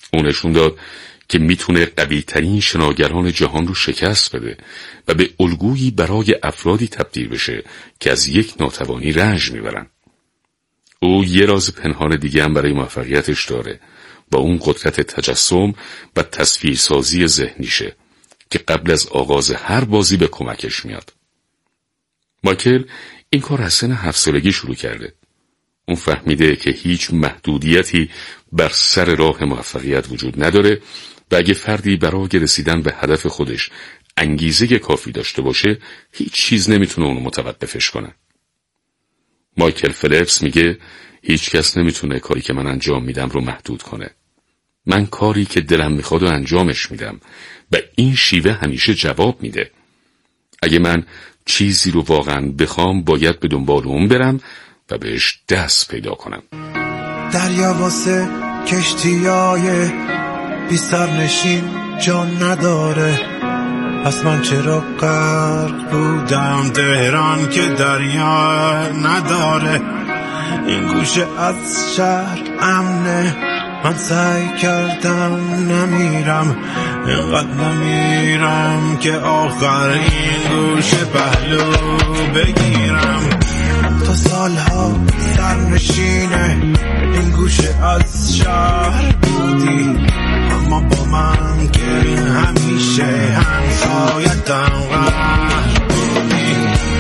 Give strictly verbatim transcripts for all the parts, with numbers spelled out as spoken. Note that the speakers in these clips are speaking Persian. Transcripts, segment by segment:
اون نشون داد که میتونه قوی ترین شناگران جهان رو شکست بده و به الگویی برای افرادی تبدیل بشه که از یک ناتوانی رنج میبرن. او یه راز پنهان دیگه هم برای موفقیتش داره، با اون قدرت تجسم و تصویرسازی ذهنیشه که قبل از آغاز هر بازی به کمکش میاد. مایکل این کار از سن هفت سالگی شروع کرده. اون فهمیده که هیچ محدودیتی بر سر راه موفقیت وجود نداره و اگه فردی برای رسیدن به هدف خودش انگیزه کافی داشته باشه، هیچ چیز نمیتونه اونو متوقفش کنه. مایکل فلپس میگه هیچ کس نمیتونه کاری که من انجام میدم رو محدود کنه. من کاری که دلم میخواد و انجامش میدم و این شیوه همیشه جواب میده. اگه من چیزی رو واقعا بخوام باید به دنبال اون برم و بهش دست پیدا کنم. دریا واسه کشتیای بی سرنشین جان نداره، پس من چرا غرق بودم تهران که دریا نداره. این گوشه از شهر امنه، من سعی کردم نمیرم، اینقدر نمیرم که آخر این گوشه پهلو بگیرم. تا سالها سرنشینه این گوشه از شهر بودی، اما با من که همیشه همسایتم قهر بودی.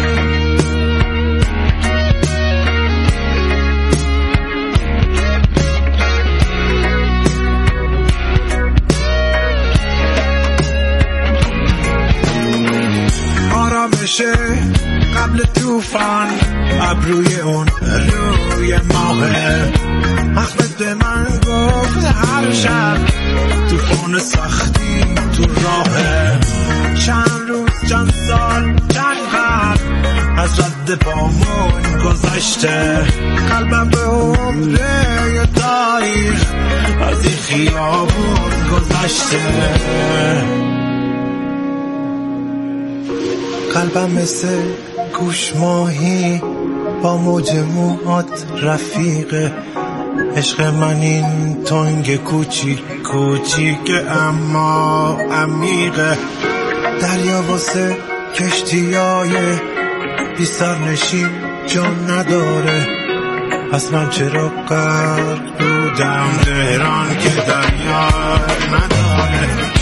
آرامشه قبل توفان، ابروی اون روی ماهه. احمد من گفت هر شب توفان سختی تو راهه. چند روز چند سال چند قرن از رد پامون گذشته، قلبم به عمره یه تاریخ از این خیابون گذشته. قلبم مثل گوش ماهی با موج موهات رفیقه. عشق من این تنگ کوچیک کوچیک اما عمیقه. دریا واسه کشتیای بی سرنشین جان نداره، پس من چرا غرق بودم تهران که دریا نداره.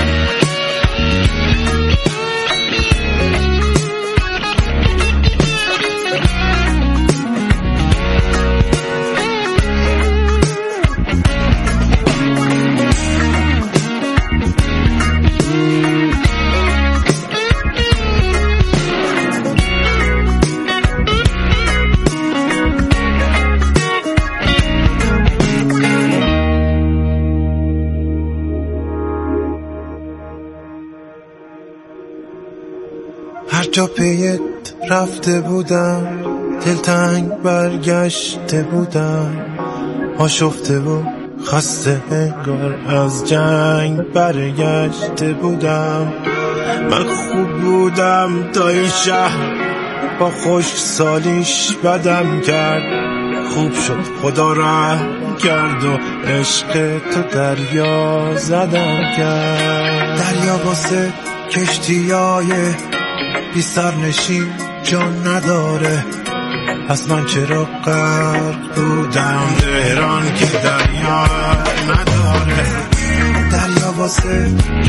هر جا پیت رفته بودم دلتنگ برگشته بودم، آشفته و خسته انگار از جنگ برگشته بودم. من خوب بودم تا این شهر با خشک سالیش بدم کرد. خوب شد خدا رحم کرد و عشق تو دریا زدم کرد. دریا واسه کشتیای بی سرنشین جان نداره، پس من چرا غرق بودم تهران که دریا نداره. دریا واسه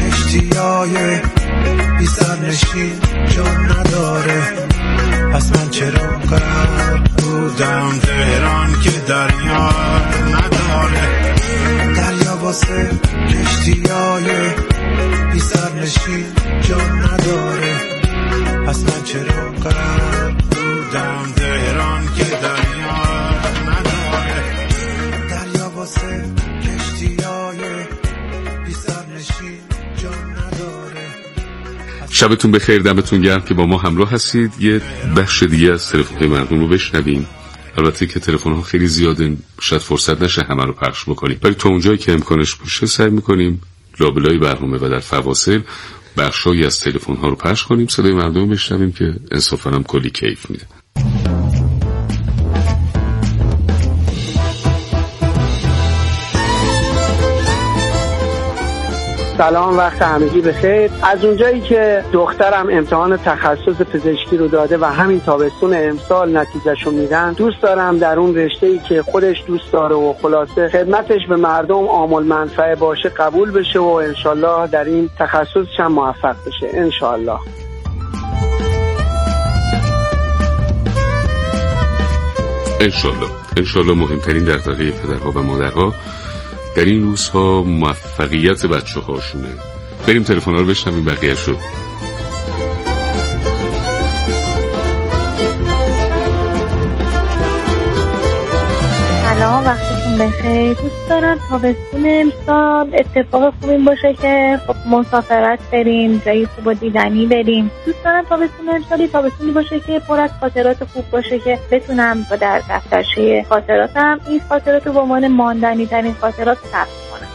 کشتیای بی سرنشین جان نداره، پس من چرا غرق بودم تهران که دریا نداره. دریا واسه کشتیای بی سرنشین جان نداره، پس من چرا غرق بودم تهران که دریا نداره. دریا واسه کشتیای بی سرنشین جان نداره. شبتون بخیر، دمتون گرم که با ما همراه هستید. یه بخش دیگه از تلفن‌های مردم رو بشنویم. البته که تلفن‌ها خیلی زیاده، شاید فرصت نشه همه رو پخش بکنیم، ولی تا اونجایی که امکانش باشه سعی می‌کنیم لابلای برنامه و در فواصل بخشایی از تلفن‌ها رو پخش کنیم، صدای مردم رو بشنویم که انصافاً هم کلی کیف میده. سلام، وقت همگی بخیر. از اونجایی که دخترم امتحان تخصص پزشکی رو داده و همین تابستون امسال نتیجهشو میدن، دوست دارم در اون رشته‌ای که خودش دوست داره و خلاصه خدمتش به مردم عامل منفعه باشه قبول بشه و انشالله در این تخصصش هم موفق بشه انشالله. انشالله انشالله مهمترین دغدغه پدرها و مادرها در این روزها موفقیت بچه هاشونه. بریم تلفن ها رو بشنویم بقیه شد. سلام، وقتتون بخیر. دوست دارم تابستون امسال اتفاق خوبی باشه که خب مسافرت بریم، جایی خوب و دیدنی بریم. دوست دارم تابستون امسالی تابستونی باشه که پر از خاطرات خوب باشه که بتونم در دفترچه خاطراتم این خاطرات رو به عنوان ماندنی ترین خاطرات ثبت کنم.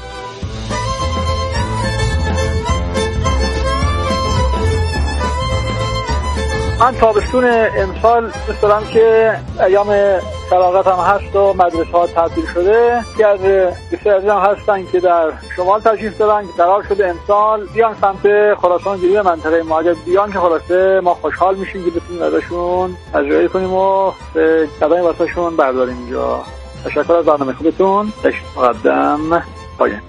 من تابستون امسال دوست دارم که ایام فراغت هم هست و مدرسه ها تعطیل شده که از بسیار عزیزم هستن که در شمال تشریف دارن که قرار شده امسال بیان سمت خراسان جنوبی منطقه ما. اگر بیان که خلاصه ما خوشحال میشیم که بتونیم ازشون تجربه کنیم و به قدم واسهشون برداریم اینجا. تشکر از برنامه خوبتون. تشکر مقدم. پایین.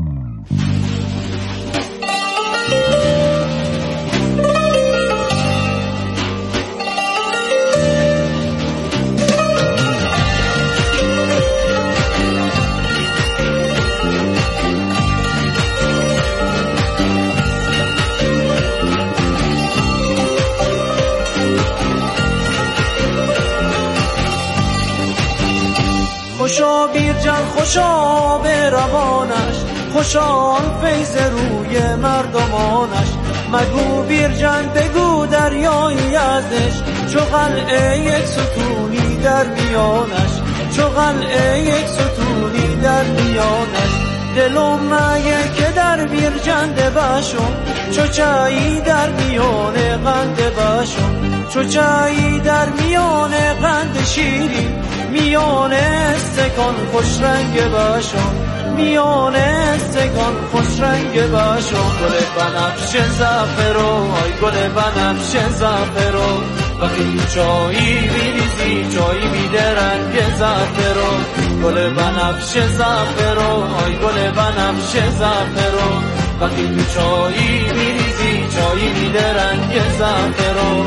خوشا بیرجن خوشا به روانش، خوشا آن فیض روی مردمانش. مگو بیرجن بگو دریایی ازش، چو قلعه یک ستونی در میانش، چو قلعه یک ستونی در میانش. دلم مگه که در بیرجن بشم، چو چایی در میانه قند بشم، چو چایی در میانه قند شیری، میانه استکان خوش رنگ باشم، میانه استکان خوش رنگ باشم. گل بنفش زعفرو، آی گل بنفش زعفرو، وقتی چایی میریزی چایی میده رنگ زعفرو. گل بنفش زعفرو، آی گل بنفش زعفرو، وقتی چایی میریزی چایی میده رنگ زعفرو.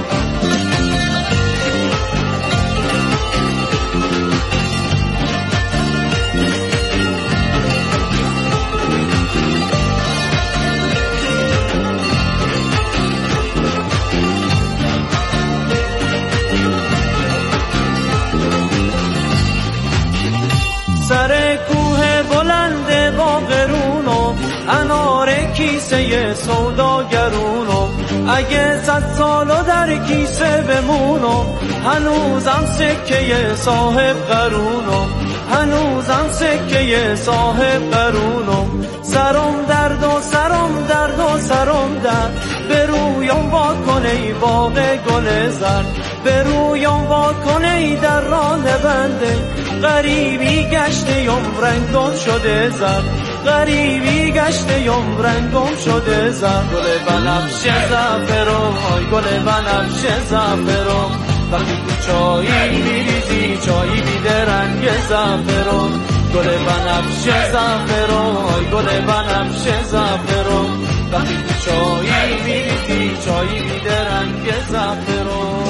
سر کوه بلند با قرونو، انار کیسه سوداگرونو. اگه صد سالو در کیسه بمونو، هنوزم سکه صاحب قرونو، هنوزم سکه صاحب قرونو. سرم درد و سرم درد و سرم درد، به رویم وا کنه باغ گل زرد، به رویم وا کنه در راه بنده. غریبی گشته یم رنگم شده زرد، غریبی گشته یم رنگم شده زرد. گل بنفش زعفرو، آی گل بنفش زعفرو، وقتی تو چایی میریزی چایی میده رنگ زعفرو. گل بنفش زعفرو، آی گل بنفش زعفرو، وقتی تو چایی میریزی چایی میده رنگ زعفرو.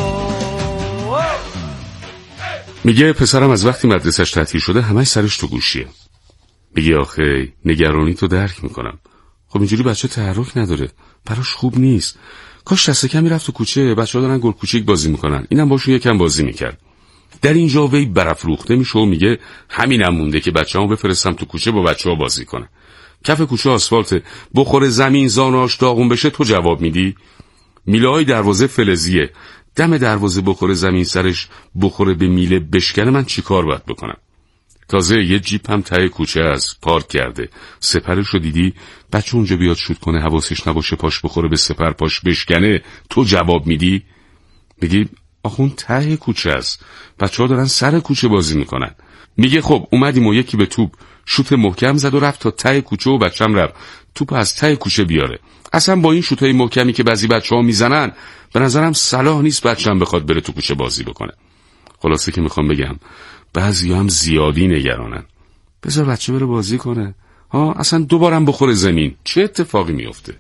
میگه پسرم از وقتی مدرسش تعطیل شده همش سرش تو گوشیه. میگه آخه نگرانی تو درک میکنم، خب اینجوری بچه تحرک نداره، براش خوب نیست. کاش دست کمی رفت تو کوچه، بچه‌ها دارن گل کوچیک بازی میکنن، اینم باشون یکم بازی میکرد. در اینجا وی برافروخته میشه و میگه همینم مونده که بچه‌هامو بفرستم تو کوچه با بچه‌ها بازی کنن. کف کوچه آسفالت، بخوره زمین زاناش داغون بشه تو جواب میدی؟ میله‌های دروازه فلزیه، دم دروازه بخوره زمین سرش بخوره به میله بشکنه، من چی کار باید بکنم؟ تازه یه جیپ هم ته کوچه از پارک کرده، سپرشو دیدی؟ بچه اونجا بیاد شوت کنه حواسش نباشه پاش بخوره به سپر پاش بشکنه، تو جواب میدی؟ میگی آخه اون ته کوچه است، بچه ها دارن سر کوچه بازی میکنن. میگه خب اومدیم و یکی به توپ شوت محکم زد و رفت تا ته کوچه و بچم رفت توپ از ته کوچه بیاره. اصلا با این شوتای محکمی که بعضی بچه‌ها میزنن به نظرم صلاح نیست بچم بخواد بره تو کوچه بازی بکنه. خلاصه که میخوام بگم بعضی هم زیادی نگرانن. بذار بچه بره بازی کنه. ها اصلا دوبارم بخوره زمین چه اتفاقی میفته؟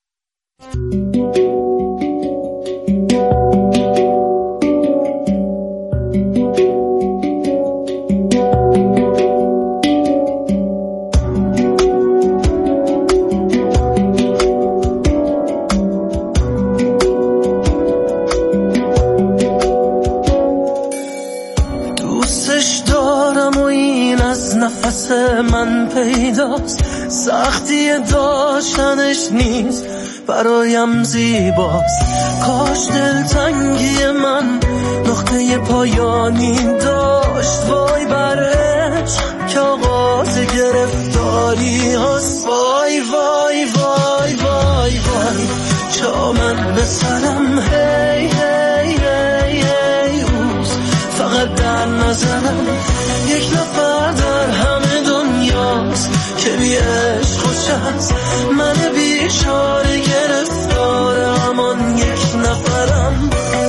نفس من پیداست، سختی داشتنش نیست برایم زیباست. کاش دلتنگی من نقطه پایانی داشت. وای بر عشق که آغاز گرفتاری هست. وای وای وای وای وای چا من به سرم هی هی هی هی اوست. فقط در نظرم یک نفر در همه دنیاست که بی عشق خوش است. من بیچاره گرفتار همان یک نفرم.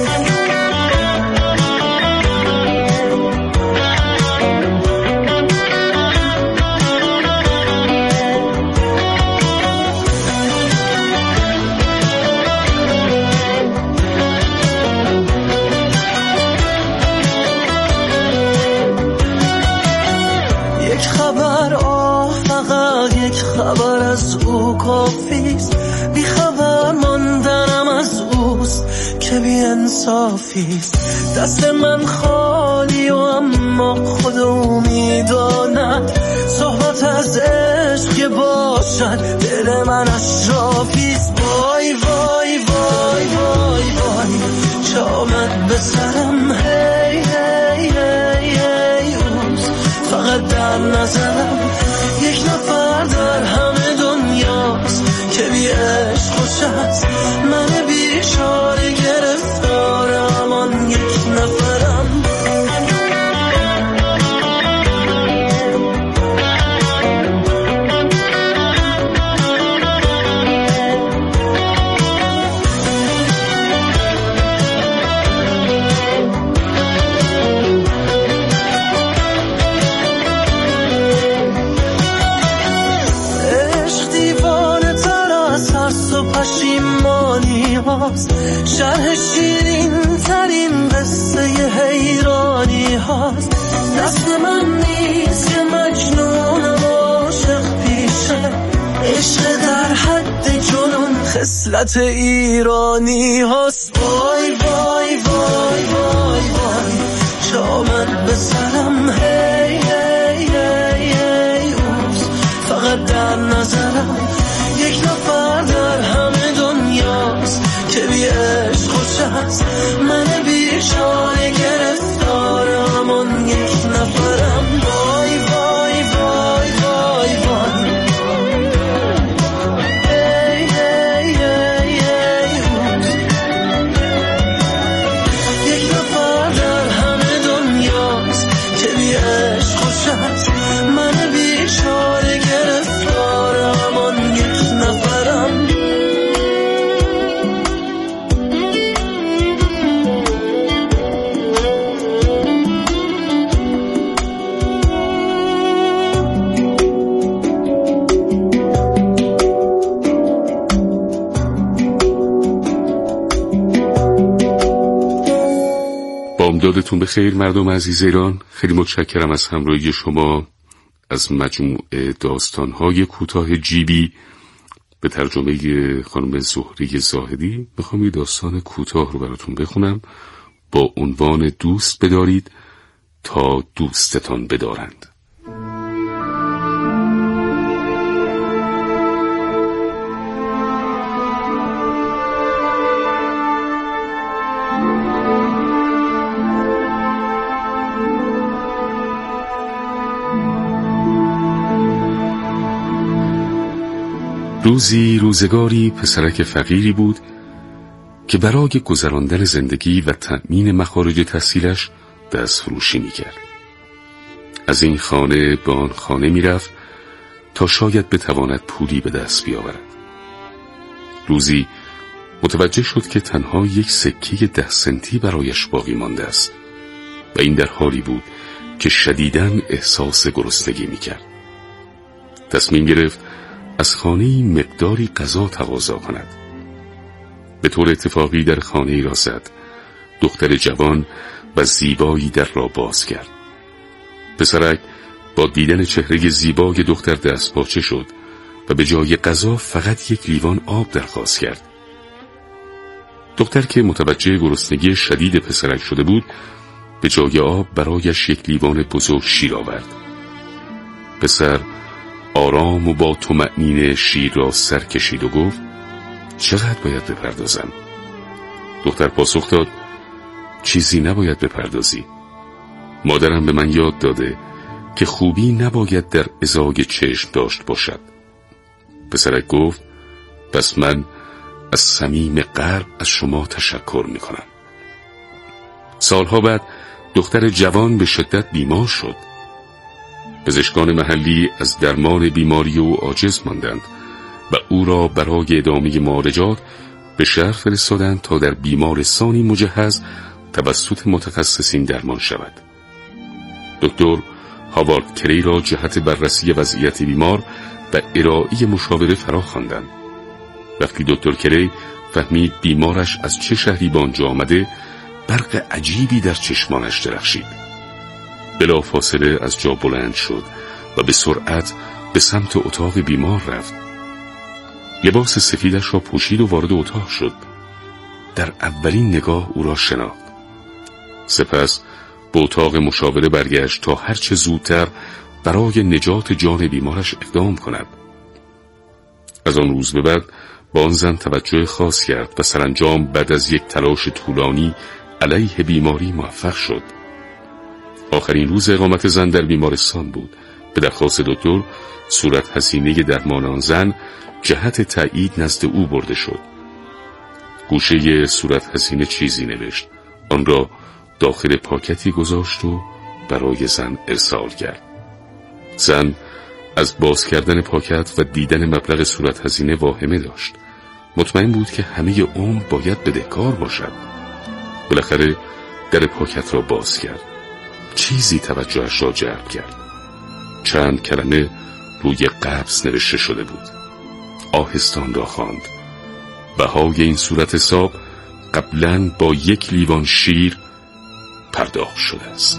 خبر از او کافیست، بی خبر ماندنم از اوست که بی انصافیست. دست من خالی و اما خودو میداند. صحبت از عشق که باشد دل من اشرافیست. وای وای وای وای وای چا من به سرم هی هی هی هی اوست. فقط در نظرم یک نفر در همه دنیاست که بی عشق خوش است. من بیچاره گرفتار همان یک نفرم. شرح شیرین ترین قصه حیرانی هاست. دست من نیست که مجنونم عاشق پیشه. عشق در حد جنون خصلت ایرانی هاست. وای وای وای وای وای چا من به سرم هی هی هی هی اوست. فقط در نظرم یک نفر در همه دنیاست که بی عشق خوش است. من بیچاره گرفتار همان یک نفرم. وای وای وای وای وای هی هی هی هی اوست. یک نفر در همه دنیاست که بی عشق خوش است. من بیچاره گرفتار همان یک نفرم. بامدادتون به خیر مردم عزیز ایران. خیلی متشکرم از همراهی شما. از مجموعه داستان‌های کوتاه جیبی به ترجمه خانم زهره زاهدی میخوام یه داستان کوتاه رو براتون بخونم با عنوان دوست بدارید تا دوستتان بدارند. روزی روزگاری پسرک فقیری بود که برای گذراندن زندگی و تأمین مخارج تحصیلش دست فروشی میکرد. از این خانه به آن خانه میرفت تا شاید بتواند پولی به دست بیاورد. روزی متوجه شد که تنها یک سکه ده سنتی برایش باقی مانده است و این در حالی بود که شدیداً احساس گرسنگی میکرد. تصمیم گرفت از خانه مقداری غذا تقاضا کند. به طور اتفاقی در خانه ای را زد. دختر جوان و زیبایی در را باز کرد. پسرک با دیدن چهره زیبای دختر دست پاچه شد و به جای غذا فقط یک لیوان آب درخواست کرد. دختر که متوجه گرسنگی شدید پسرک شده بود، به جای آب برایش یک لیوان بزرگ شیر آورد. پسر آرام و با طمأنینه شیر را سر کشید و گفت: چقدر باید بپردازم؟ دختر پاسخ داد: چیزی نباید بپردازی. مادرم به من یاد داده که خوبی نباید در ازای چشم داشت باشد. پسرک گفت: پس من از صمیم قلب از شما تشکر می کنم. سالها بعد دختر جوان به شدت بیمار شد. پزشکان محلی از درمان بیماری او عاجز ماندند و او را برای ادامه معالجات به شهر فرستادند تا در بیمارستانی مجهز توسط متخصصین درمان شود. دکتر هاوارد کری را جهت بررسی وضعیت بیمار و ارائه مشاوره فرا خواندند. وقتی دکتر کری فهمید بیمارش از چه شهری به آنجا آمده، برق عجیبی در چشمانش درخشید. بلافاصله از جا بلند شد و به سرعت به سمت اتاق بیمار رفت. لباس سفیدش را پوشید و وارد اتاق شد. در اولین نگاه او را شناخت. سپس به اتاق مشاوره برگشت تا هرچه زودتر برای نجات جان بیمارش اقدام کند. از آن روز به بعد با آن زن توجه خاص کرد و سرانجام بعد از یک تلاش طولانی علیه بیماری موفق شد. آخرین روز اقامت زن در بیمارستان بود. به درخواست دکتر صورت حسینه درمان آن زن جهت تایید نزد او برده شد. گوشه صورت حسینه چیزی نوشت. آن را داخل پاکتی گذاشت و برای زن ارسال کرد. زن از باز کردن پاکت و دیدن مبلغ صورت حسینه واهمه داشت. مطمئن بود که همه عمر باید بدهکار باشد. بالاخره در پاکت را باز کرد. چیزی توجهش را جلب کرد. چند کلمه روی قبض نوشته شده بود. آهستان را خواند. بهای این صورت حساب قبلاً با یک لیوان شیر پرداخت شده است.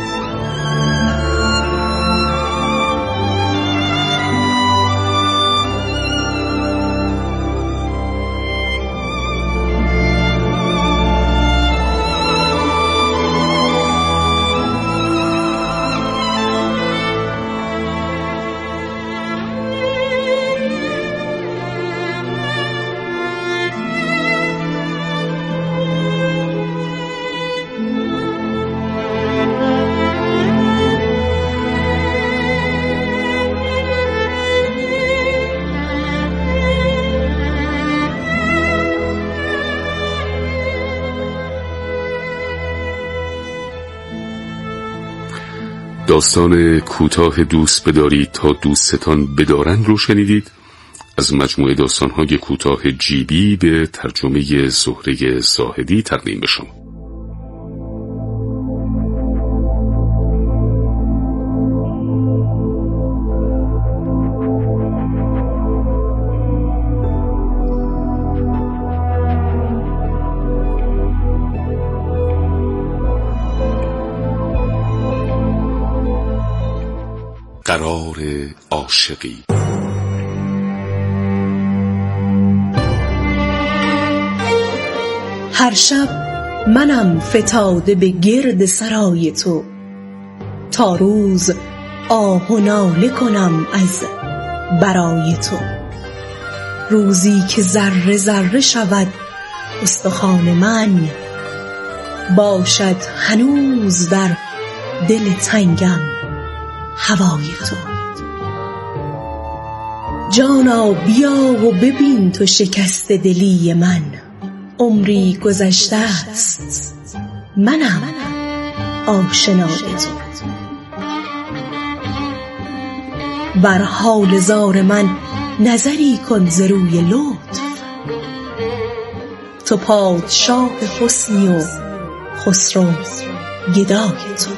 داستان کوتاه دوست بدارید تا دوستتان بدارند رو شنیدید از مجموعه داستان‌های کوتاه جیبی به ترجمه زهره زاهدی تقدیم به شما. قرار عاشقی. هر شب منم فتاده به گرد سرای تو، تا روز آه و ناله کنم از برای تو. روزی که ذره ذره شود استخوان من، باشد هنوز در دل تنگم هوای تو. جانا بیا و ببین تو شکست دلی من، عمری گذشته است منم آشنای تو. بر حال زار من نظری کن ز روی لطف. تو پادشاه حسنی و خسرو گدای تو.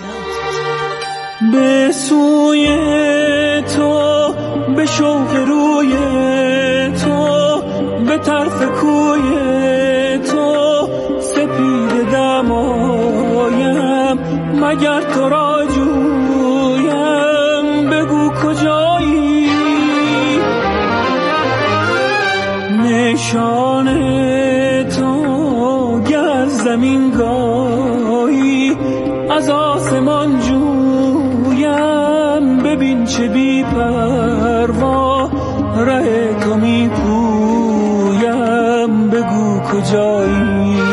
به سوی تو، به شوق روی تو، به طرف کوی تو، سپید دمایم مگر تو را جویم، بگو کجایی. نشان تو گر زمین گاهی از آسمان جویم، ببین چه بی پروا ره تو می پویم، بگو کجایی.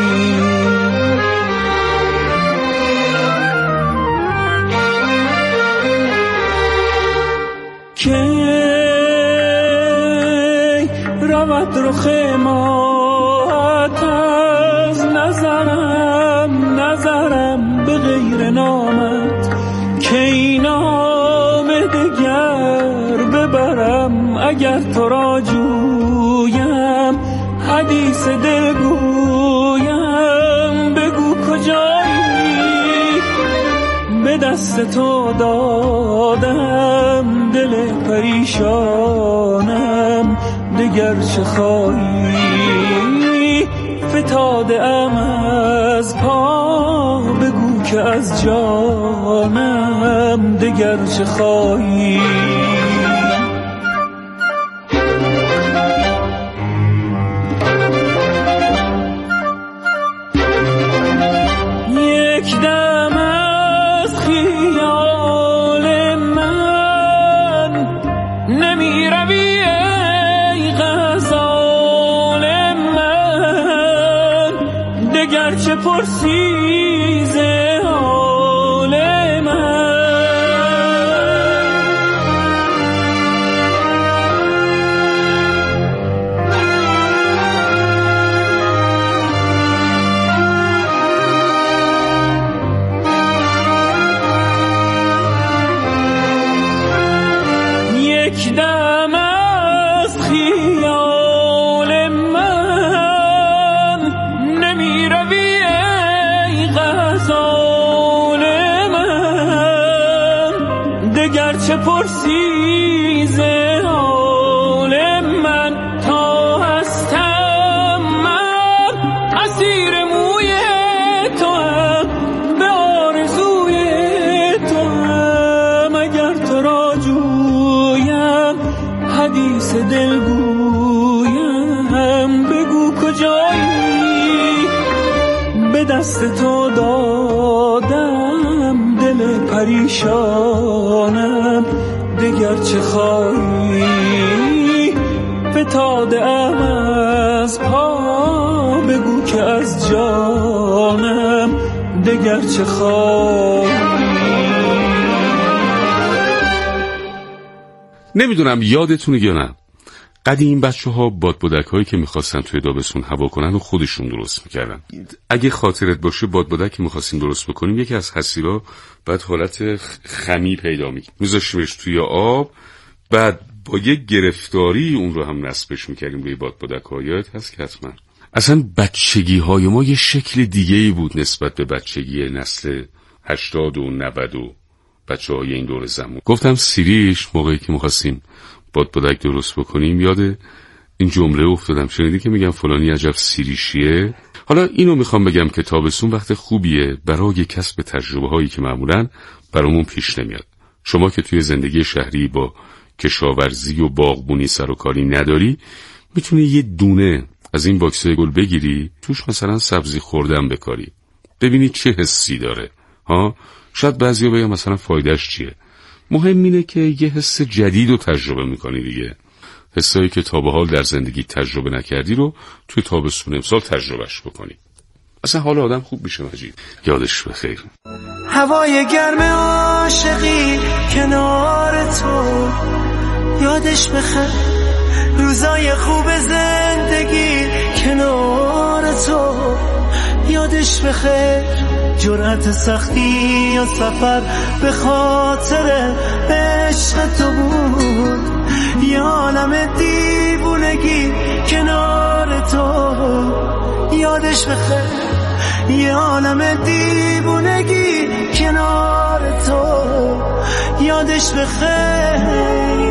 کی رود رخ ماهت از نظرم، نظرم به غیر نامت، کی نام دگر ببرم اگر تو را جویم، حدیث دل گویم، بگو کجایی. به دست تو دادم دل پریشانم، دگر چه خواهی. فتاده ام از پا، بگو که از جانم دگر چه خواهی. یک دم از خیال من نمی روی ای غزال من، دگر چه پرسی ز حال من. یک دم از خیال من نمی روی ای غزال من، دگر چه پرسی ز حال من. تا هستم من اسیر موی تو هم، به آرزوی تو هم، اگر تو را جویم حدیث دل گویم، بگو کجایی. به دست تو دادم دل پریشانم، دگر چه خواهی. فتاده ام از پا، بگو که از جانم دگر چه خواهی. نمیدونم یادتونه یا نه، قدیم بچه ها بادبادک هایی که میخواستن توی تابستون هوا کنن و خودشون درست میکردن. اگه خاطرت باشه بادبادک که میخواستیم درست بکنیم، یکی از حسیرا بعد حالت خمی پیدا میکرد، میذاشتیمش توی آب، بعد با یک گرفتاری اون رو هم نصبش میکردیم روی بادبادک ها. یادت هست که حتما. اصلا بچگی های ما یه شکل دیگه ای بود نسبت به بچگی نسل هشتاد و نود و بچه های این دور زمان. گفتم سیریش موقعی که میخواستیم بادبادک درست بکنیم، یاد این جمله افتادم. شنیدی که میگم فلانی عجب سیریشیه؟ حالا اینو میخوام بگم که تابستون وقت خوبیه برای کسب تجربه هایی که معمولاً برامون پیش نمیاد. شما که توی زندگی شهری با کشاورزی و باغبونی سر و کاری نداری، میتونی یه دونه از این باکسای گل بگیری، توش مثلا سبزی خوردن بکاری، ببینی چه حسی داره. ها شاید بعضیا بگن مثلا فایدهش چیه. مهم اینه که یه حس جدید رو تجربه میکنی دیگه. حسایی که تا به حال در زندگی تجربه نکردی رو توی تابستون امسال تجربهش بکنی. اصلا حال آدم خوب میشه. مجید یادش بخیر. هوای گرم عاشقی کنار تو، یادش بخیر. روزای خوب زندگی کنار تو، یادش بخیر. جرأت سختی یا سفر به خاطر عشق تو بود. یه عالم دیوونگی کنار تو یادش بخیر، یه عالم دیوونگی کنار تو یادش بخیر.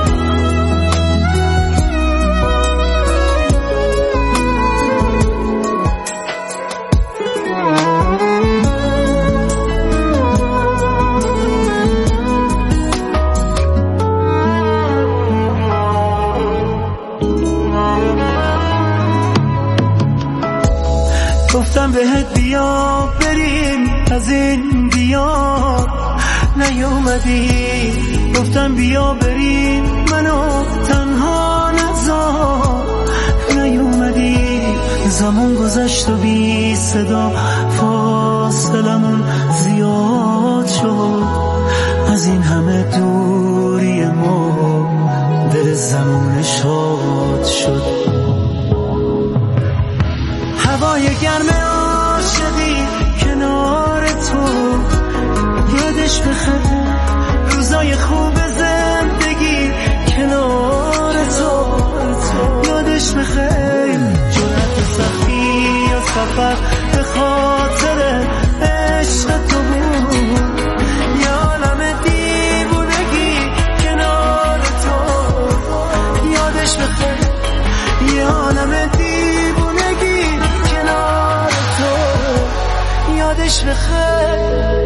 گفتم بهت بیا بریم از این دیار نیومدی، گفتم بیا بریم منو تنها نذار نیومدی. زمان گذشت و بی صدا فاصلمون زیاد شد، از این همه دوری ما دل زمان شاد شد. هوای گرم عاشقی کنار تو یادش بخیر، روزای خوب زندگی کنار تو یادش بخیر. جرأت سختی یا سفر به خاطر عشق تو بود. یه عالم دیوونگی کنار تو یادش بخیر، یه عالم دیوونگی کنار تو یادش بخیر.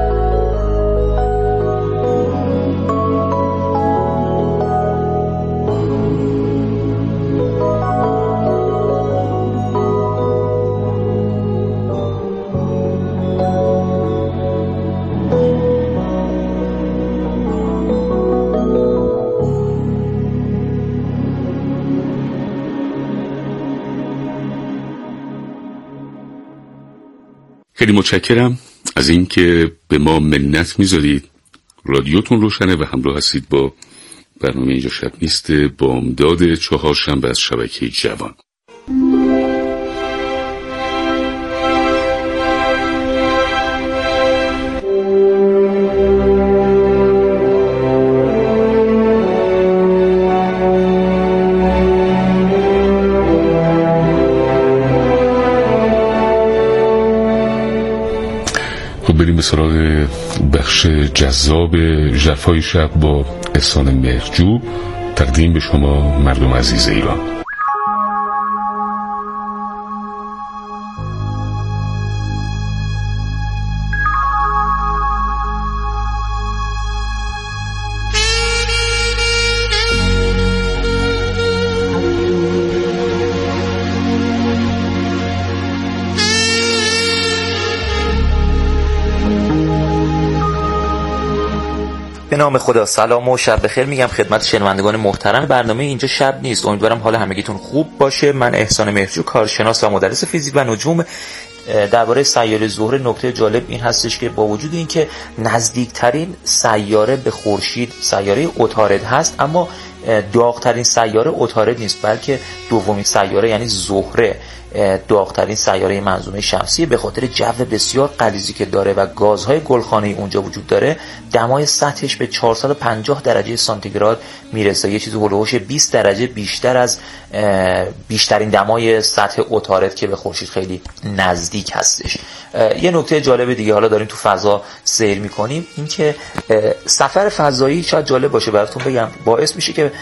خیلی متشکرم از این که به ما منت میذارید. رادیوتون روشنه و همراه هستید با برنامه اینجا شب نیست بامداد چهارشنبه از شبکه جوان. بریم به سراغ بخش جذاب ژرفای شب با احسان مهرجو، تقدیم به شما مردم عزیز ایران. به نام خدا، سلام و شب بخیر میگم خدمت شنوندگان محترم برنامه اینجا شب نیست. امیدوارم حال همگیتون خوب باشه. من احسان مهرجو، کارشناس و مدرس فیزیک و نجوم. درباره سیاره زهره نکته جالب این هستش که با وجود اینکه نزدیکترین سیاره به خورشید سیاره عطارد هست، اما داغترین سیاره عطارد نیست، بلکه دومین سیاره یعنی زهره داغترین سیاره منظومه شمسی به خاطر جو بسیار غلیظی که داره و گازهای گلخانه‌ای اونجا وجود داره. دمای سطحش به چهارصد و پنجاه درجه سانتیگراد میرسه، یه چیزی هولوش بیست درجه بیشتر از بیشترین دمای سطح عطارد که به خورشید خیلی نزدیک هستش. یه نکته جالب دیگه حالا داریم تو فضا سیر میکنیم، این که سفر فضایی شاید جالب باشه براتون بگم، باعث میشه که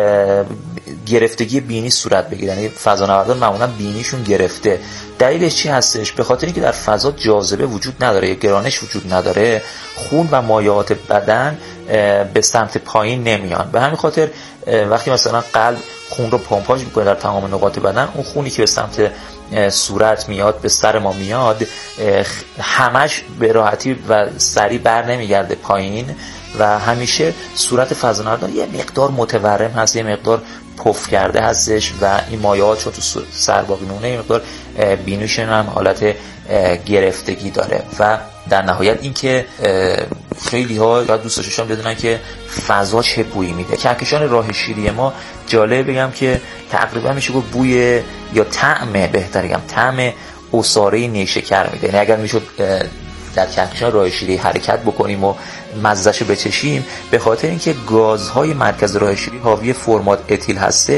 گرفتگی بینی صورت بگیره. یعنی فضانوردان معمولا بینیشون گرفته. دلیلش چی هستش؟ به خاطر اینکه در فضا جاذبه وجود نداره، یا گرانش وجود نداره، خون و مایعات بدن به سمت پایین نمیان. به همین خاطر وقتی مثلا قلب خون رو پمپاژ میکنه در تمام نقاط بدن، اون خونی که به سمت صورت میاد، به سر ما میاد، همش به راحتی و سریع بر نمیگرده پایین و همیشه صورت فضانوردان یه مقدار متورم هست، یه مقدار پف کرده هستش و این مایعات چون تو سر باقی میمونه، یه مقدار بینیشون هم حالت گرفتگی داره. و در نهایت این که خیلی ها یا دوست داشتم بدونن که فضا چه بویی میده. کهکشان راه شیری ما جالب بگم که تقریبا میشه گفت بوی یا طعم، بهتر بگم طعم عصاره نیشکر میده. یعنی اگر میشد در کهکشان راه شیری حرکت بکنیم و مزهشو بچشیم، به خاطر اینکه گازهای مرکز راه شیری حاوی فرمات اتیل هسته